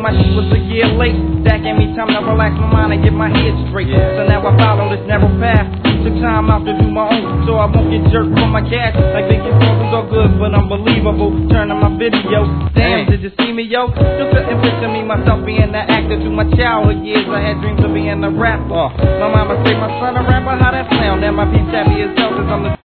my shit was a year late. That gave me time to relax my mind and get my head straight. So now I follow this narrow path. Took time out to do my own, so I won't get jerked from my cash. Like Biggie Smalls are good, but unbelievable. Turn on my video. Damn, did you see me, yo? Still couldn't picture me, myself being that actor through my childhood years. I had dreams of being a rapper. My mama said, my son a rapper, how that sound? And my piece happy as hell, cause I'm the